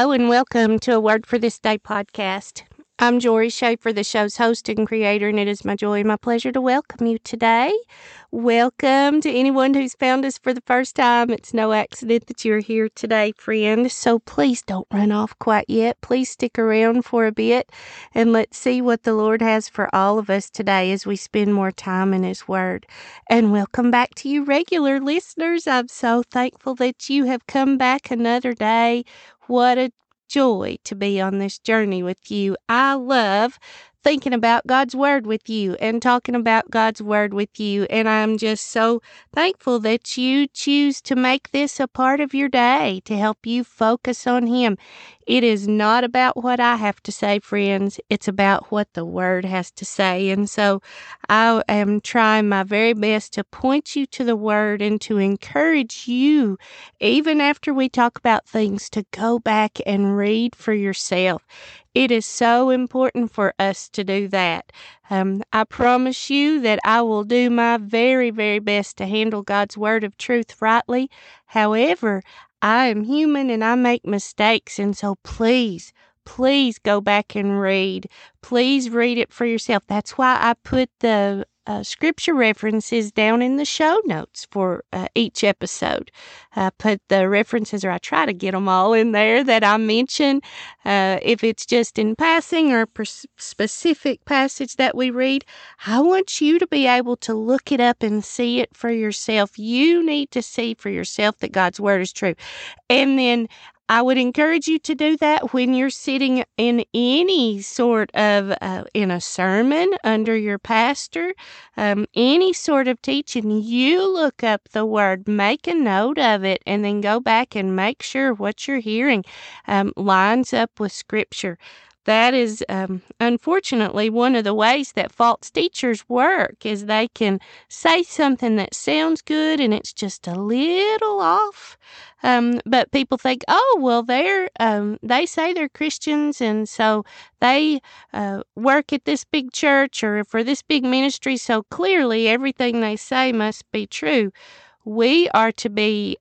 Hello and welcome to a Word for This Day podcast. I'm Jory Schaefer, the show's host and creator, and it is my joy and my pleasure to welcome you today. Welcome to anyone who's found us for the first time. It's no accident that you're here today, friend. So please don't run off quite yet. Please stick around for a bit and let's see what the Lord has for all of us today as we spend more time in His Word. And welcome back to you regular listeners. I'm so thankful that you have come back another day. What a joy to be on this journey with you. I love thinking about God's Word with you and talking about God's Word with you. And I'm just so thankful that you choose to make this a part of your day to help you focus on Him. It is not about what I have to say, friends. It's about what the Word has to say. And so I am trying my very best to point you to the Word and to encourage you, even after we talk about things, to go back and read for yourself. It is so important for us to do that. I promise you that I will do my very, very best to handle God's Word of truth rightly. However, I am human and I make mistakes, and so please go back and read. Please read it for yourself. That's why I put the scripture references down in the show notes for each episode. I put the references, or I try to get them all in there that I mention. If it's just in passing or a specific passage that we read, I want you to be able to look it up and see it for yourself. You need to see for yourself that God's Word is true. And then I would encourage you to do that when you're sitting in any sort of, in a sermon under your pastor, any sort of teaching. You look up the Word, make a note of it, and then go back and make sure what you're hearing lines up with Scripture. That is, unfortunately, one of the ways that false teachers work is they can say something that sounds good and it's just a little off. But people think, oh, well, they say they're Christians, and so they work at this big church or for this big ministry, so clearly everything they say must be true. We are to be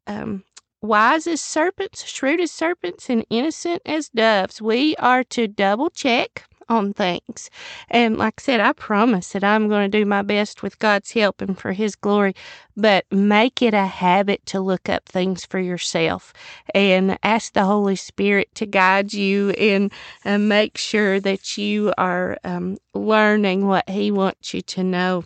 wise as serpents, shrewd as serpents, and innocent as doves. We are to double check on things. And like I said, I promise that I'm going to do my best with God's help and for His glory, but make it a habit to look up things for yourself and ask the Holy Spirit to guide you and make sure that you are learning what He wants you to know.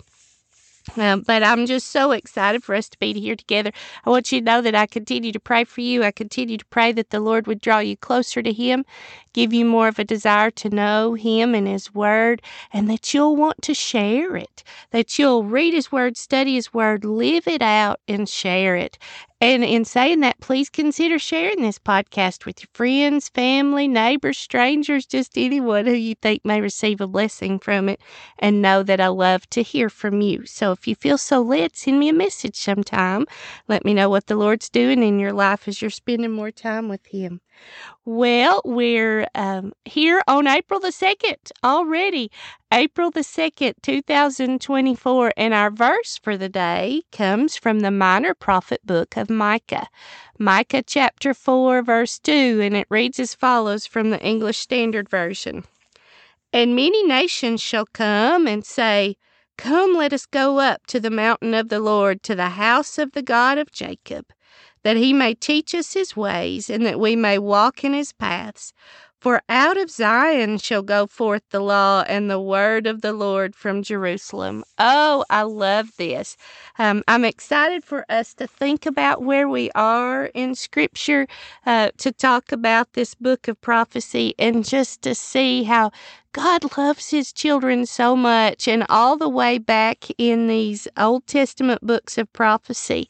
But I'm just so excited for us to be here together. I want you to know that I continue to pray for you. I continue to pray that the Lord would draw you closer to Him, give you more of a desire to know Him and His Word, and that you'll want to share it, that you'll read His Word, study His Word, live it out, and share it. And in saying that, please consider sharing this podcast with your friends, family, neighbors, strangers, just anyone who you think may receive a blessing from it. And know that I love to hear from you. So if you feel so led, send me a message sometime. Let me know what the Lord's doing in your life as you're spending more time with Him. Well, we're here on April the 2nd already. April the 2nd, 2024, and our verse for the day comes from the minor prophet book of Micah. Micah chapter 4, verse 2, and it reads as follows from the English Standard Version. And many nations shall come and say, Come, let us go up to the mountain of the Lord, to the house of the God of Jacob, that He may teach us His ways, and that we may walk in His paths. For out of Zion shall go forth the law and the word of the Lord from Jerusalem. Oh, I love this. I'm excited for us to think about where we are in Scripture, to talk about this book of prophecy, and just to see how God loves His children so much. And all the way back in these Old Testament books of prophecy,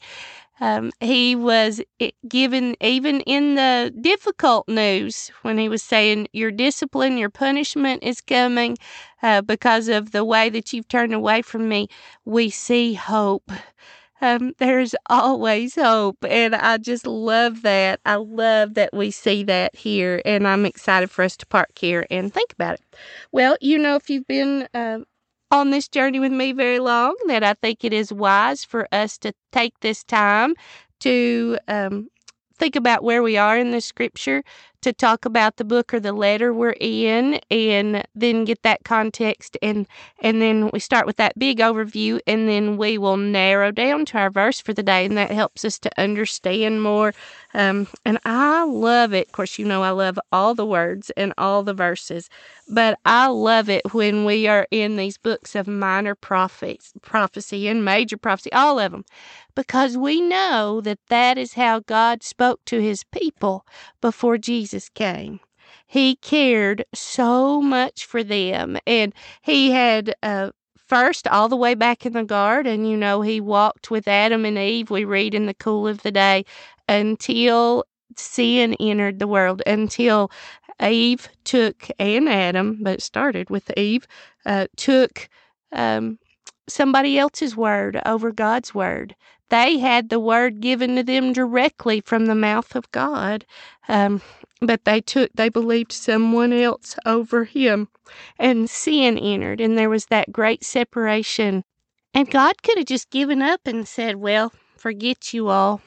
He was given, even in the difficult news, when He was saying, your discipline, your punishment is coming because of the way that you've turned away from me, we see hope. There's always hope, and I just love that. I love that we see that here, and I'm excited for us to park here and think about it. Well, if you've been on this journey with me very long, that I think it is wise for us to take this time to think about where we are in the Scripture, to talk about the book or the letter we're in, and then get that context, and then we start with that big overview, and then we will narrow down to our verse for the day, and that helps us to understand more. And I love it. Of course, I love all the words and all the verses, but I love it when we are in these books of minor prophecy and major prophecy, all of them, because we know that that is how God spoke to his people before Jesus came. He cared so much for them, and he had first, all the way back in the garden, he walked with Adam and Eve, we read in the cool of the day, until sin entered the world, until Eve took, and Adam, but it started with Eve, took somebody else's word over God's word. They had the word given to them directly from the mouth of God, but they believed someone else over him, and sin entered, and there was that great separation. And God could have just given up and said, well, forget you all.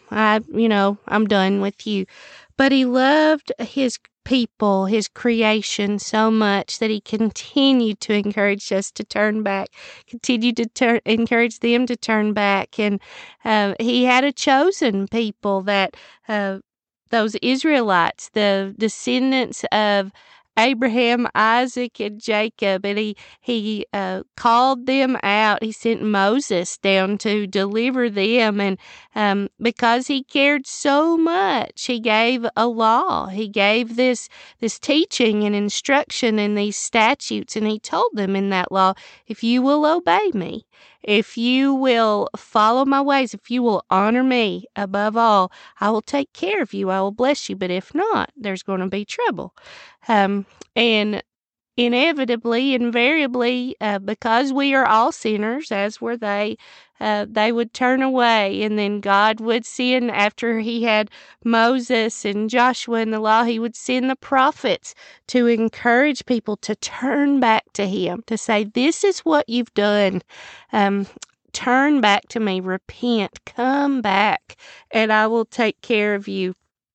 I'm done with you. But he loved his people, his creation so much that he continued to encourage us to turn back, continued to encourage them to turn back. And he had a chosen people, that those Israelites, the descendants of Abraham, Isaac, and Jacob, and he called them out. He sent Moses down to deliver them, and because he cared so much, he gave a law. He gave this teaching and instruction and these statutes, and he told them in that law, if you will obey me, if you will follow my ways, if you will honor me above all, I will take care of you. I will bless you. But if not, there's going to be trouble. And inevitably, invariably, because we are all sinners, as were they would turn away. And then God would send, after he had Moses and Joshua and the law, he would send the prophets to encourage people to turn back to him, to say, this is what you've done. Turn back to me, repent, come back, and I will take care of you.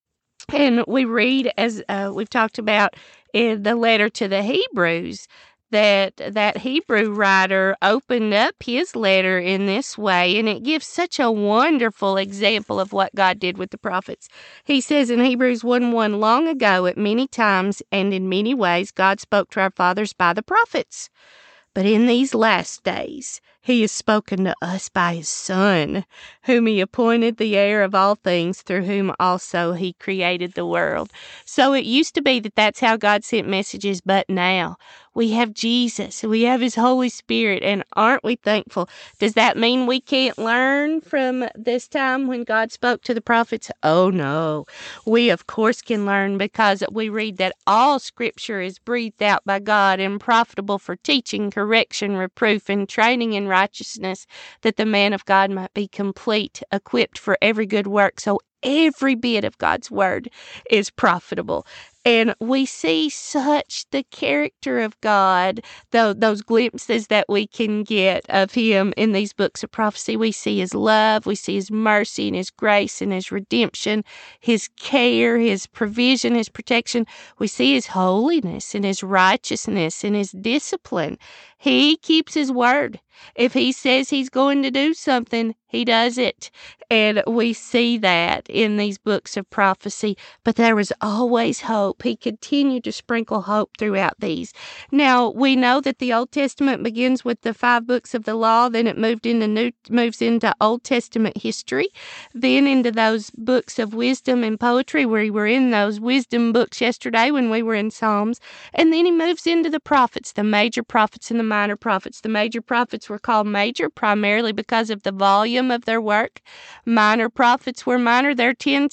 And we read, as we've talked about in the letter to the Hebrews, that Hebrew writer opened up his letter in this way, and it gives such a wonderful example of what God did with the prophets. He says in Hebrews 1:1, long ago, at many times and in many ways, God spoke to our fathers by the prophets. But in these last days, he has spoken to us by his Son, whom he appointed the heir of all things, through whom also he created the world. So it used to be that that's how God sent messages, but now we have Jesus, we have his Holy Spirit, and aren't we thankful? Does that mean we can't learn from this time when God spoke to the prophets? Oh, no. We, of course, can learn, because we read that all Scripture is breathed out by God and profitable for teaching, correction, reproof, and training in righteousness, that the man of God might be complete, equipped for every good work. So every bit of God's word is profitable. And we see such the character of God, those glimpses that we can get of him in these books of prophecy. We see his love, we see his mercy and his grace and his redemption, his care, his provision, his protection. We see his holiness and his righteousness and his discipline. He keeps his word. If he says he's going to do something, he does it. And we see that in these books of prophecy. But there was always hope. He continued to sprinkle hope throughout these. Now, we know that the Old Testament begins with the 5 books of the law. Then it moves into Old Testament history. Then into those books of wisdom and poetry. We were in those wisdom books yesterday when we were in Psalms. And then he moves into the prophets, the major prophets and the minor prophets. The major prophets were called major primarily because of the volume of their work. Minor prophets were minor. There's tended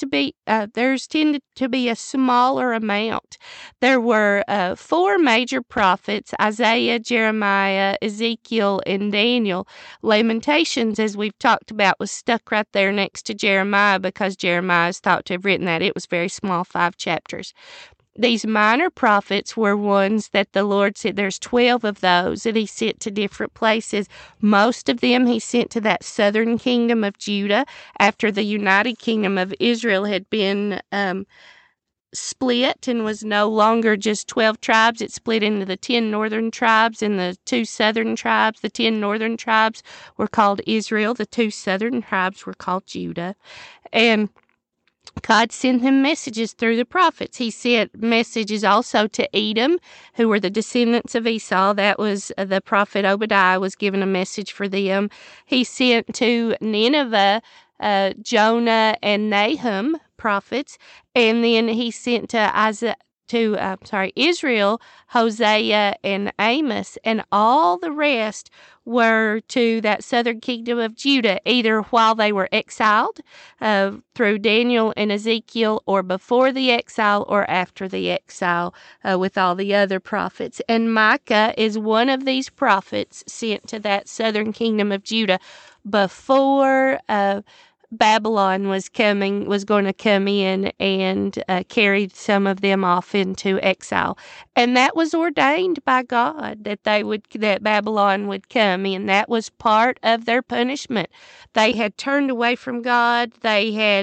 to be a smaller amount. There were 4 major prophets: Isaiah, Jeremiah, Ezekiel, and Daniel. Lamentations, as we've talked about, was stuck right there next to Jeremiah because Jeremiah is thought to have written that. It was very small, 5 chapters. These minor prophets were ones that the Lord said, there's 12 of those that he sent to different places. Most of them he sent to that southern kingdom of Judah after the united kingdom of Israel had been split and was no longer just 12 tribes. It split into the 10 northern tribes and the 2 southern tribes. The 10 northern tribes were called Israel. The 2 southern tribes were called Judah. And God sent him messages through the prophets. He sent messages also to Edom, who were the descendants of Esau. That was the prophet Obadiah was given a message for them. He sent to Nineveh Jonah and Nahum, prophets, and then he sent to Israel, Hosea and Amos, and all the rest were to that southern kingdom of Judah, either while they were exiled through Daniel and Ezekiel, or before the exile or after the exile with all the other prophets. And Micah is one of these prophets sent to that southern kingdom of Judah before Babylon was going to come in and carry some of them off into exile, and that was ordained by God that Babylon would come in. That was part of their punishment. They had turned away from God. They had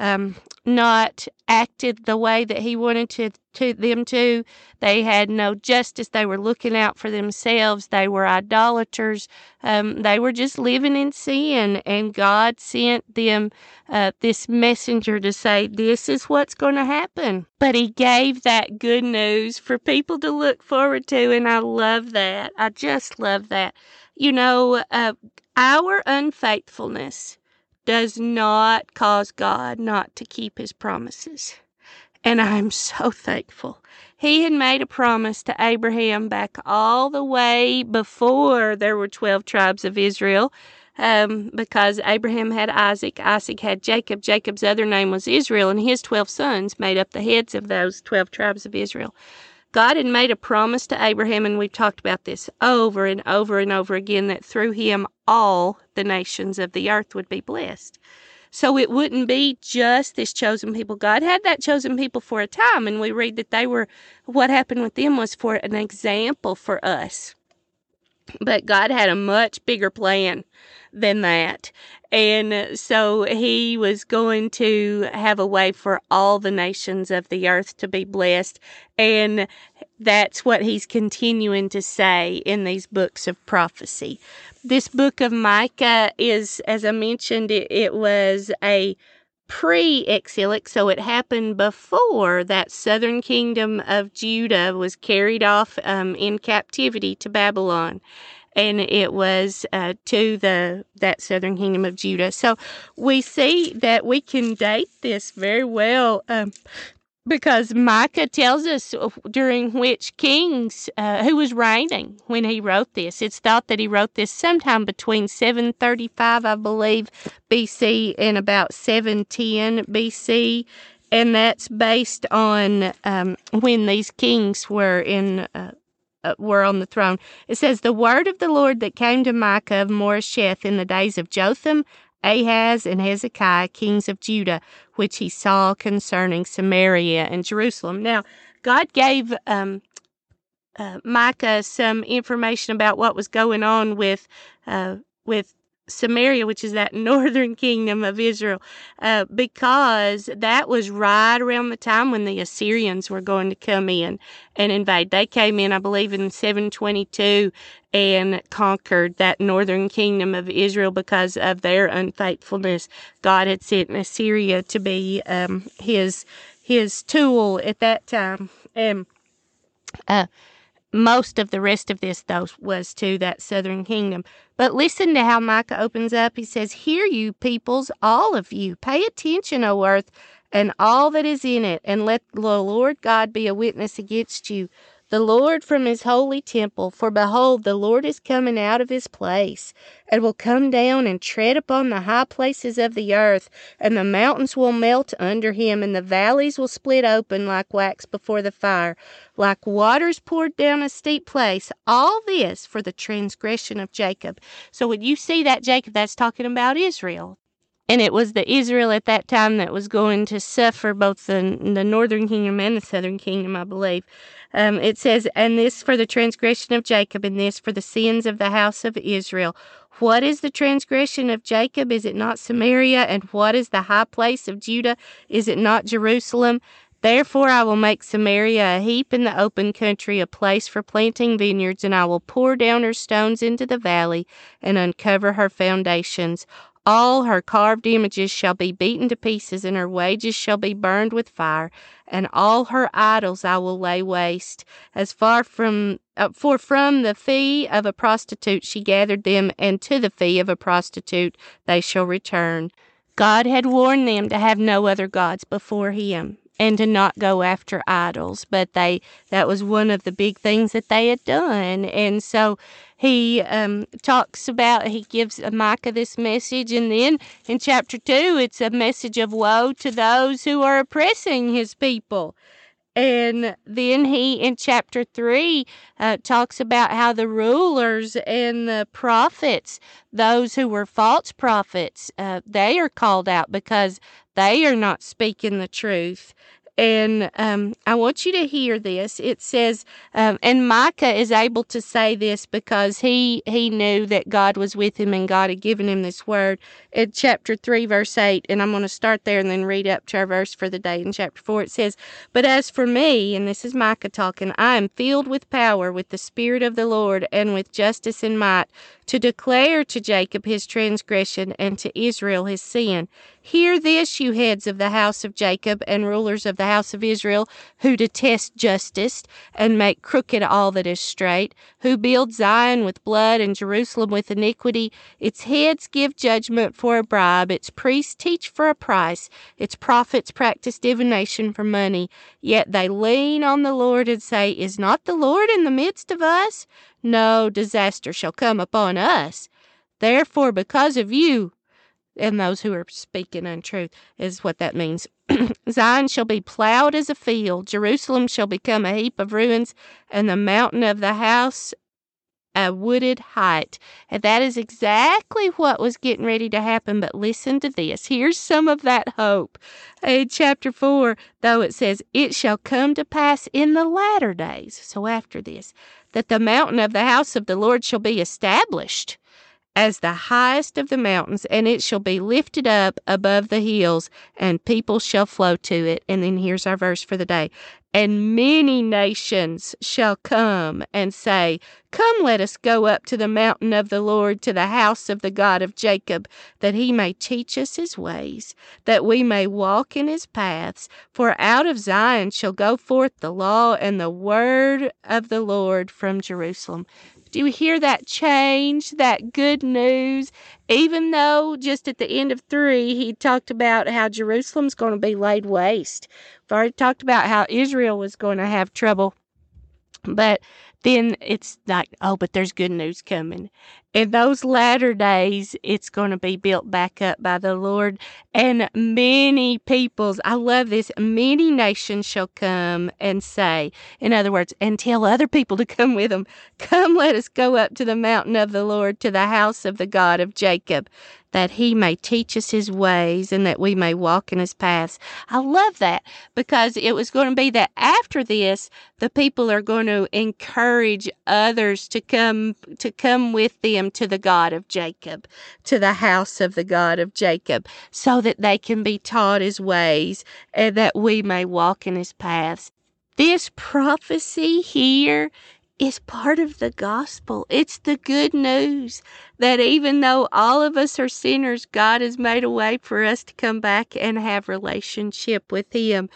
not acted the way that He wanted them to. They had no justice. They were looking out for themselves. They were idolaters. They were just living in sin, and God sent them this messenger to say, this is what's going to happen. But He gave that good news for people to look forward to, and I love that. I just love that. You know, our unfaithfulness does not cause God not to keep His promises. And I'm so thankful. He had made a promise to Abraham back all the way before there were 12 tribes of Israel, because Abraham had Isaac. Isaac had Jacob. Jacob's other name was Israel, and his 12 sons made up the heads of those 12 tribes of Israel. God had made a promise to Abraham, and we've talked about this over and over and over again, that through him all the nations of the earth would be blessed. So it wouldn't be just this chosen people. God had that chosen people for a time, and we read that what happened with them was for an example for us. But God had a much bigger plan than that. And so He was going to have a way for all the nations of the earth to be blessed. And that's what He's continuing to say in these books of prophecy. This book of Micah is, as I mentioned, it was a pre-exilic, so it happened before that southern kingdom of Judah was carried off in captivity to Babylon, and it was to that southern kingdom of Judah. So we see that we can date this very well because Micah tells us during which kings, who was reigning when he wrote this. It's thought that he wrote this sometime between 735, I believe, BC and about 710 BC. And that's based on when these kings were on the throne. It says, the word of the Lord that came to Micah of Moresheth in the days of Jotham, Ahaz, and Hezekiah, kings of Judah, which he saw concerning Samaria and Jerusalem. Now, God gave Micah some information about what was going on with Samaria, which is that northern kingdom of Israel, because that was right around the time when the Assyrians were going to come in and invade. They came in, I believe, in 722 and conquered that northern kingdom of Israel because of their unfaithfulness. God had sent Assyria to be his tool at that time. And most of the rest of this, though, was to that southern kingdom. But listen to how Micah opens up. He says, hear you peoples, all of you. Pay attention, O earth, and all that is in it, and let the Lord God be a witness against you, the Lord from His holy temple. For behold, the Lord is coming out of His place, and will come down and tread upon the high places of the earth, and the mountains will melt under Him, and the valleys will split open like wax before the fire, like waters poured down a steep place. All this for the transgression of Jacob. So when you see that Jacob, that's talking about Israel. And it was the Israel at that time that was going to suffer both the northern kingdom and the southern kingdom, I believe. It says, and this for the transgression of Jacob, and this for the sins of the house of Israel. What is the transgression of Jacob? Is it not Samaria? And what is the high place of Judah? Is it not Jerusalem? Therefore I will make Samaria a heap in the open country, a place for planting vineyards, and I will pour down her stones into the valley and uncover her foundations. All her carved images shall be beaten to pieces, and her wages shall be burned with fire, and all her idols I will lay waste. For from the fee of a prostitute she gathered them, and to the fee of a prostitute they shall return. God had warned them to have no other gods before him and to not go after idols, but that was one of the big things that they had done. And so he he gives Micah this message, and then in chapter 2, it's a message of woe to those who are oppressing his people. And then he, in chapter 3, talks about how the rulers and the prophets, those who were false prophets, they are called out because they are not speaking the truth. And I want you to hear this. It says, and Micah is able to say this because he knew that God was with him and God had given him this word. In chapter 3, verse 8, and I'm going to start there and then read up to our verse for the day. In chapter 4, it says, "But as for me," and this is Micah talking, "I am filled with power, with the Spirit of the Lord, and with justice and might, to declare to Jacob his transgression and to Israel his sin. Hear this, you heads of the house of Jacob and rulers of the house of Israel, who detest justice and make crooked all that is straight, who build Zion with blood and Jerusalem with iniquity. Its heads give judgment for a bribe, its priests teach for a price, its prophets practice divination for money. Yet they lean on the Lord and say, Is not the Lord in the midst of us? No disaster shall come upon us. Therefore, because of you," and those who are speaking untruth is what that means, "Zion shall be plowed as a field, Jerusalem shall become a heap of ruins, and the mountain of the house a wooded height." And that is exactly what was getting ready to happen. But listen to this. Here's some of that hope. In chapter 4, though, it says, "It shall come to pass in the latter days," so after this, "that the mountain of the house of the Lord shall be established as the highest of the mountains, and it shall be lifted up above the hills, and people shall flow to it." And then here's our verse for the day. "And many nations shall come and say, Come, let us go up to the mountain of the Lord, to the house of the God of Jacob, that he may teach us his ways, that we may walk in his paths. For out of Zion shall go forth the law and the word of the Lord from Jerusalem." Do you hear that change, that good news? Even though just at the end of 3, he talked about how Jerusalem's going to be laid waste. We've already talked about how Israel was going to have trouble. But then it's like, oh, but there's good news coming. In those latter days, it's going to be built back up by the Lord. And many peoples, I love this, many nations shall come and say, in other words, and tell other people to come with them, "Come, let us go up to the mountain of the Lord, to the house of the God of Jacob, that he may teach us his ways and that we may walk in his paths." I love that because it was going to be that after this, the people are going to encourage others to come with them to the God of Jacob, to the house of the God of Jacob, so that they can be taught his ways and that we may walk in his paths. This prophecy here is part of the gospel. It's the good news that even though all of us are sinners, God has made a way for us to come back and have relationship with him.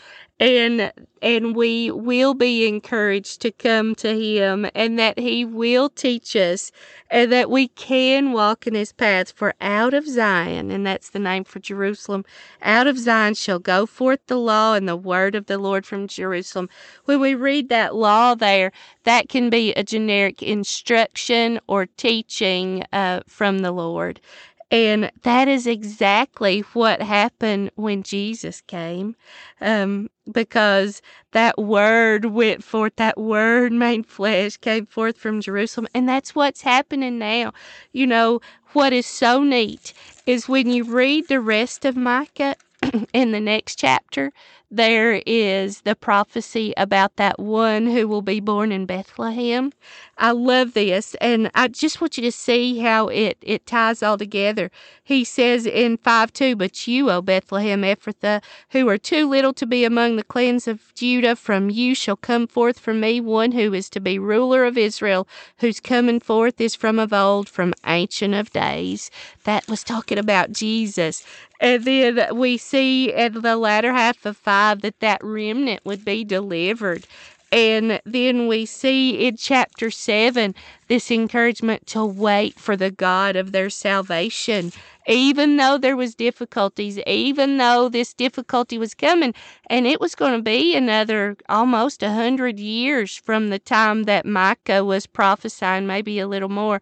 And we will be encouraged to come to him, and that he will teach us, and that we can walk in his paths. For out of Zion, and that's the name for Jerusalem, out of Zion shall go forth the law and the word of the Lord from Jerusalem. When we read that law there, that can be a generic instruction or teaching from the Lord. And that is exactly what happened when Jesus came, because that word went forth, that word made flesh, came forth from Jerusalem, and that's what's happening now. You know, what is so neat is when you read the rest of Micah, in the next chapter, there is the prophecy about that one who will be born in Bethlehem. I love this, and I just want you to see how it ties all together. He says in 5:2, "But you, O Bethlehem Ephrathah, who are too little to be among the clans of Judah, from you shall come forth from me one who is to be ruler of Israel, whose coming forth is from of old, from ancient of days." That was talking about Jesus. And then we see in the latter half of 5 that remnant would be delivered. And then we see in chapter 7 this encouragement to wait for the God of their salvation. Even though there was difficulties, even though this difficulty was coming, and it was going to be another almost 100 years from the time that Micah was prophesying, maybe a little more,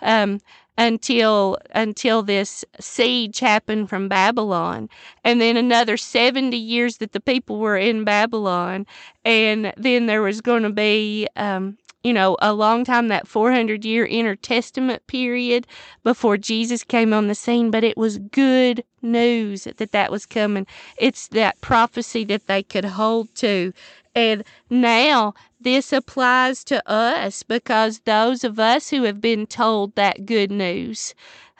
until this siege happened from Babylon, and then another 70 years that the people were in Babylon, and then there was going to be a long time, that 400-year intertestament period before Jesus came on the scene. But it was good news that was coming. It's that prophecy that they could hold to. And now this applies to us, because those of us who have been told that good news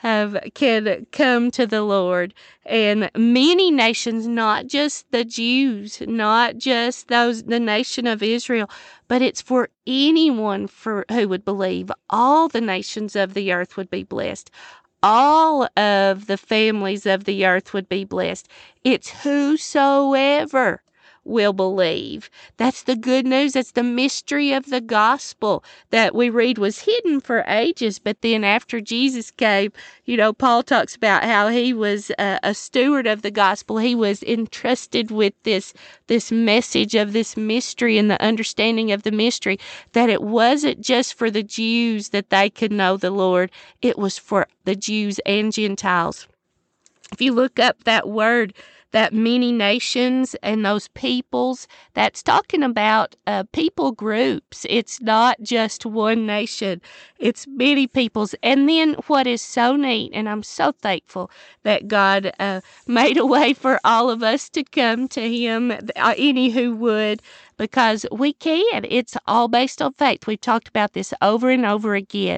can come to the Lord. And many nations, not just the Jews, not just the nation of Israel, but it's for anyone who would believe. All the nations of the earth would be blessed. All of the families of the earth would be blessed. It's whosoever will believe. That's the good news. That's the mystery of the gospel that we read was hidden for ages. But then after Jesus came, Paul talks about how he was a steward of the gospel. He was entrusted with this message of this mystery and the understanding of the mystery, that it wasn't just for the Jews that they could know the Lord. It was for the Jews and Gentiles. If you look up that word, that many nations and those peoples, that's talking about people groups. It's not just one nation. It's many peoples. And then what is so neat, and I'm so thankful that God made a way for all of us to come to Him, any who would, because we can. It's all based on faith. We've talked about this over and over again.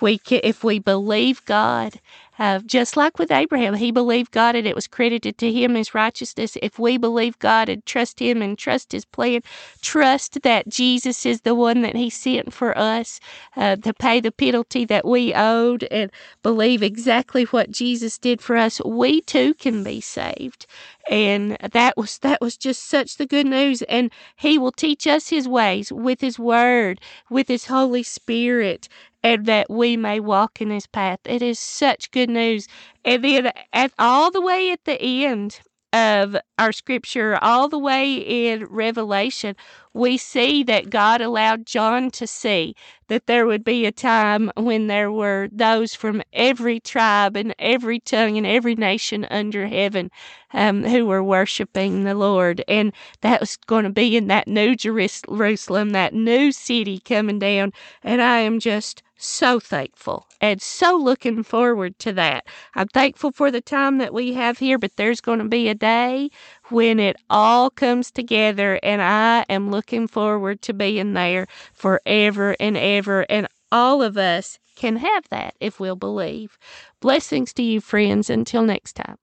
If we believe God, just like with Abraham, he believed God and it was credited to him as righteousness. If we believe God and trust Him and trust His plan, trust that Jesus is the one that He sent for us to pay the penalty that we owed, and believe exactly what Jesus did for us, we too can be saved. And that was just such the good news. And He will teach us His ways with His Word, with His Holy Spirit, and that we may walk in His path. It is such good news. And then all the way at the end of our scripture, all the way in Revelation, we see that God allowed John to see that there would be a time when there were those from every tribe and every tongue and every nation under heaven who were worshiping the Lord. And that was going to be in that new Jerusalem, that new city coming down. And I am just so thankful and so looking forward to that. I'm thankful for the time that we have here, but there's going to be a day when it all comes together, and I am looking forward to being there forever and ever. And all of us can have that if we'll believe. Blessings to you, friends. Until next time.